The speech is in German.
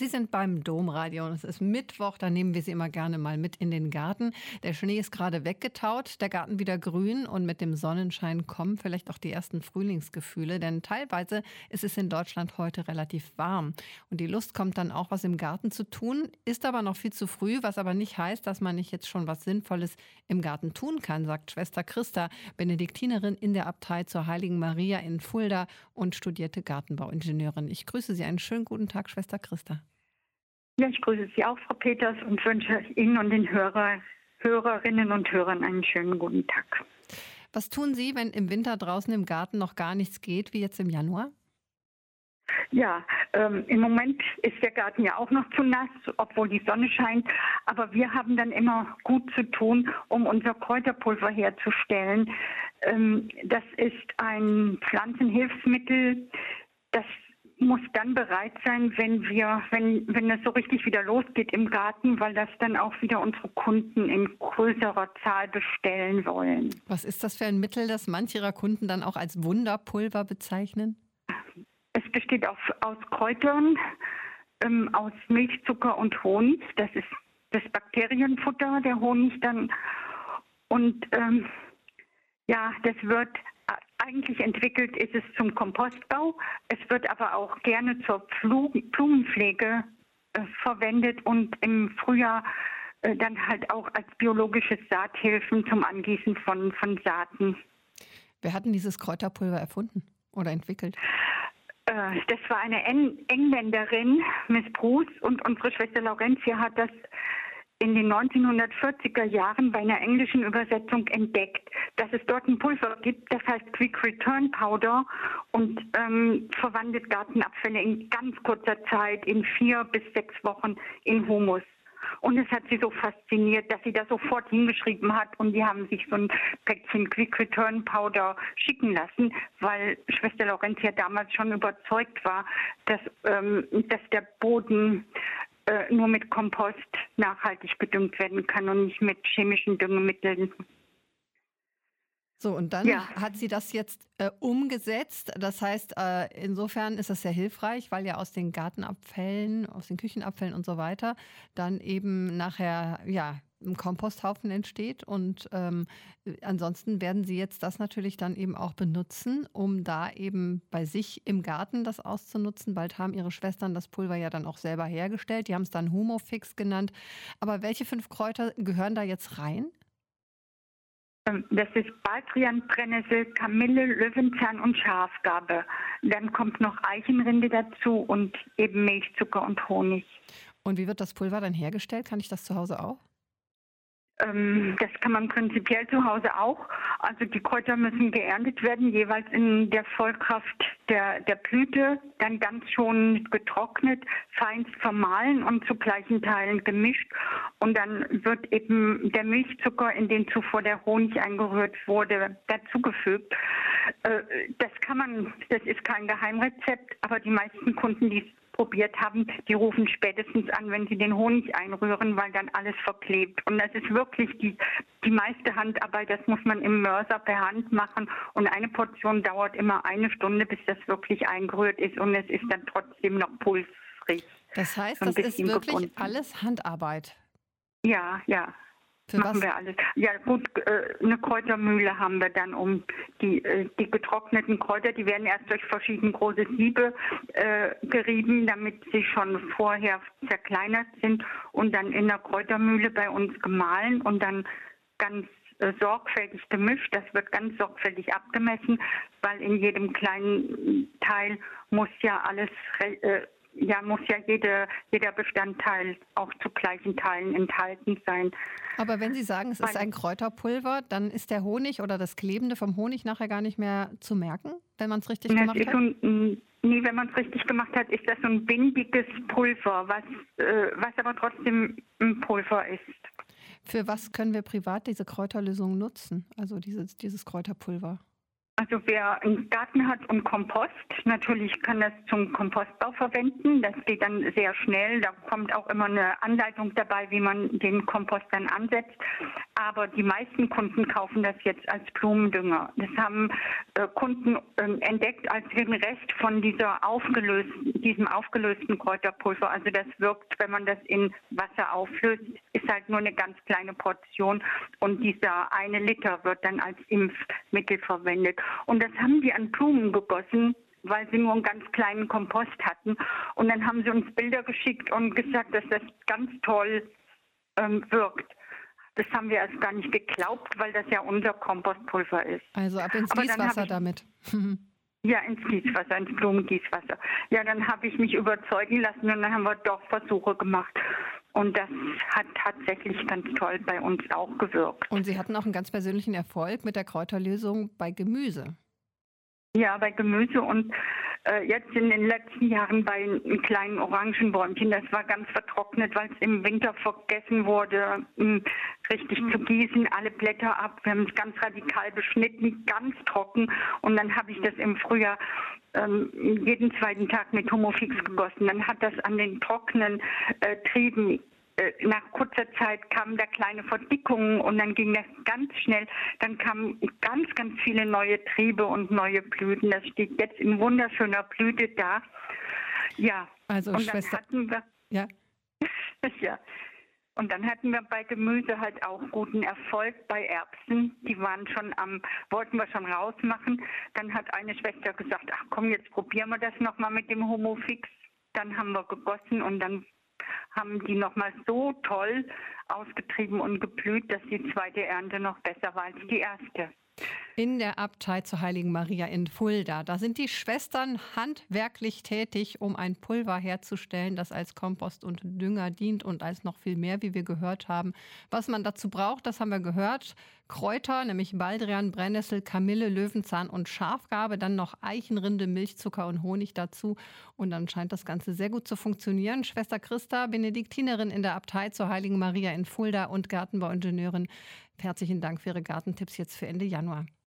Sie sind beim Domradio und es ist Mittwoch, da nehmen wir Sie immer gerne mal mit in den Garten. Der Schnee ist gerade weggetaut, der Garten wieder grün und mit dem Sonnenschein kommen vielleicht auch die ersten Frühlingsgefühle, denn teilweise ist es in Deutschland heute relativ warm. Und die Lust kommt dann auch, was im Garten zu tun, ist aber noch viel zu früh, was aber nicht heißt, dass man nicht jetzt schon was Sinnvolles im Garten tun kann, sagt Schwester Christa, Benediktinerin in der Abtei zur Heiligen Maria in Fulda und studierte Gartenbauingenieurin. Ich grüße Sie, einen schönen guten Tag, Schwester Christa. Ja, ich grüße Sie auch, Frau Peters, und wünsche Ihnen und den Hörerinnen und Hörern einen schönen guten Tag. Was tun Sie, wenn im Winter draußen im Garten noch gar nichts geht, wie jetzt im Januar? Ja, im Moment ist der Garten ja auch noch zu nass, obwohl die Sonne scheint. Aber wir haben dann immer gut zu tun, um unser Kräuterpulver herzustellen. Das ist ein Pflanzenhilfsmittel, das muss dann bereit sein, wenn es so richtig wieder losgeht im Garten, weil das dann auch wieder unsere Kunden in größerer Zahl bestellen wollen. Was ist das für ein Mittel, das manche Ihrer Kunden dann auch als Wunderpulver bezeichnen? Es besteht aus Kräutern, aus Milchzucker und Honig. Das ist das Bakterienfutter, der Honig dann. Und das wird eigentlich entwickelt, ist es zum Kompostbau. Es wird aber auch gerne zur Blumenpflege verwendet und im Frühjahr dann halt auch als biologisches Saathilfen zum Angießen von Saaten. Wer hat denn dieses Kräuterpulver erfunden oder entwickelt? Das war eine Engländerin, Miss Bruce, und unsere Schwester Laurentia hat das in den 1940er Jahren bei einer englischen Übersetzung entdeckt, dass es dort ein Pulver gibt, das heißt Quick Return Powder und verwandelt Gartenabfälle in ganz kurzer Zeit, in 4 bis 6 Wochen, in Humus. Und es hat sie so fasziniert, dass sie da sofort hingeschrieben hat und die haben sich so ein Päckchen Quick Return Powder schicken lassen, weil Schwester Laurentia damals schon überzeugt war, dass der Boden nur mit Kompost nachhaltig gedüngt werden kann und nicht mit chemischen Düngemitteln. So, und dann hat sie das jetzt umgesetzt. Das heißt, insofern ist das sehr hilfreich, weil ja aus den Gartenabfällen, aus den Küchenabfällen und so weiter dann eben nachher ein Komposthaufen entsteht. Und ansonsten werden Sie jetzt das natürlich dann eben auch benutzen, um da eben bei sich im Garten das auszunutzen. Bald haben Ihre Schwestern das Pulver ja dann auch selber hergestellt. Die haben es dann Humofix genannt. Aber welche 5 Kräuter gehören da jetzt rein? Das ist Baldrian, Brennnessel, Kamille, Löwenzahn und Schafgarbe. Dann kommt noch Eichenrinde dazu und eben Milchzucker und Honig. Und wie wird das Pulver dann hergestellt? Kann ich das zu Hause auch? Das kann man prinzipiell zu Hause auch. Also die Kräuter müssen geerntet werden, jeweils in der Vollkraft der Blüte, dann ganz schon getrocknet, feinst vermahlen und zu gleichen Teilen gemischt. Und dann wird eben der Milchzucker, in den zuvor der Honig eingerührt wurde, dazugefügt. Das ist kein Geheimrezept, aber die meisten Kunden, die es probiert haben, die rufen spätestens an, wenn sie den Honig einrühren, weil dann alles verklebt. Und das ist wirklich die meiste Handarbeit, das muss man im Mörser per Hand machen. Und eine Portion dauert immer 1 Stunde, bis das wirklich eingerührt ist und es ist dann trotzdem noch pulsrig. Das heißt, das ist wirklich alles Handarbeit? Ja. Machen wir alles. Ja gut, eine Kräutermühle haben wir dann, um die getrockneten Kräuter, die werden erst durch verschiedene große Siebe gerieben, damit sie schon vorher zerkleinert sind und dann in der Kräutermühle bei uns gemahlen und dann ganz sorgfältig gemischt. Das wird ganz sorgfältig abgemessen, weil in jedem kleinen Teil muss ja jeder Bestandteil auch zu gleichen Teilen enthalten sein. Aber wenn Sie sagen, es ist ein Kräuterpulver, dann ist der Honig oder das Klebende vom Honig nachher gar nicht mehr zu merken, wenn man es richtig gemacht hat? Wenn man es richtig gemacht hat, ist das so ein bindiges Pulver, was aber trotzdem ein Pulver ist. Für was können wir privat diese Kräuterlösung nutzen, also dieses Kräuterpulver? Also wer einen Garten hat und Kompost, natürlich kann das zum Kompostbau verwenden. Das geht dann sehr schnell. Da kommt auch immer eine Anleitung dabei, wie man den Kompost dann ansetzt. Aber die meisten Kunden kaufen das jetzt als Blumendünger. Das haben Kunden entdeckt als den Rest von diesem aufgelösten Kräuterpulver. Also das wirkt, wenn man das in Wasser auflöst, ist halt nur eine ganz kleine Portion und dieser 1 Liter wird dann als Impfmittel verwendet. Und das haben die an Blumen gegossen, weil sie nur einen ganz kleinen Kompost hatten. Und dann haben sie uns Bilder geschickt und gesagt, dass das ganz toll wirkt. Das haben wir erst gar nicht geglaubt, weil das ja unser Kompostpulver ist. Also ab ins Gießwasser damit. Ja, ins Gießwasser, ins Blumengießwasser. Ja, dann habe ich mich überzeugen lassen und dann haben wir doch Versuche gemacht. Und das hat tatsächlich ganz toll bei uns auch gewirkt. Und Sie hatten auch einen ganz persönlichen Erfolg mit der Kräuterlösung bei Gemüse. Ja, bei Gemüse und jetzt in den letzten Jahren bei kleinen Orangenbäumchen. Das war ganz vertrocknet, weil es im Winter vergessen wurde, richtig zu gießen. Alle Blätter ab. Wir haben es ganz radikal beschnitten, ganz trocken. Und dann habe ich das im Frühjahr jeden zweiten Tag mit Humofix gegossen. Dann hat das an den trockenen Trieben nach kurzer Zeit kamen da kleine Verdickungen und dann ging das ganz schnell. Dann kamen ganz, ganz viele neue Triebe und neue Blüten. Das steht jetzt in wunderschöner Blüte da. Ja. Also und Schwester. Dann hatten wir, ja. ja. Und dann hatten wir bei Gemüse halt auch guten Erfolg bei Erbsen. Die waren wollten wir schon rausmachen. Dann hat eine Schwester gesagt, ach komm, jetzt probieren wir das nochmal mit dem Humofix. Dann haben wir gegossen und dann haben die nochmal so toll ausgetrieben und geblüht, dass die zweite Ernte noch besser war als die erste. In der Abtei zur Heiligen Maria in Fulda. Da sind die Schwestern handwerklich tätig, um ein Pulver herzustellen, das als Kompost und Dünger dient und als noch viel mehr, wie wir gehört haben. Was man dazu braucht, das haben wir gehört. Kräuter, nämlich Baldrian, Brennnessel, Kamille, Löwenzahn und Schafgarbe. Dann noch Eichenrinde, Milchzucker und Honig dazu. Und dann scheint das Ganze sehr gut zu funktionieren. Schwester Christa, Benediktinerin in der Abtei zur Heiligen Maria in Fulda und Gartenbauingenieurin. Herzlichen Dank für Ihre Gartentipps jetzt für Ende Januar.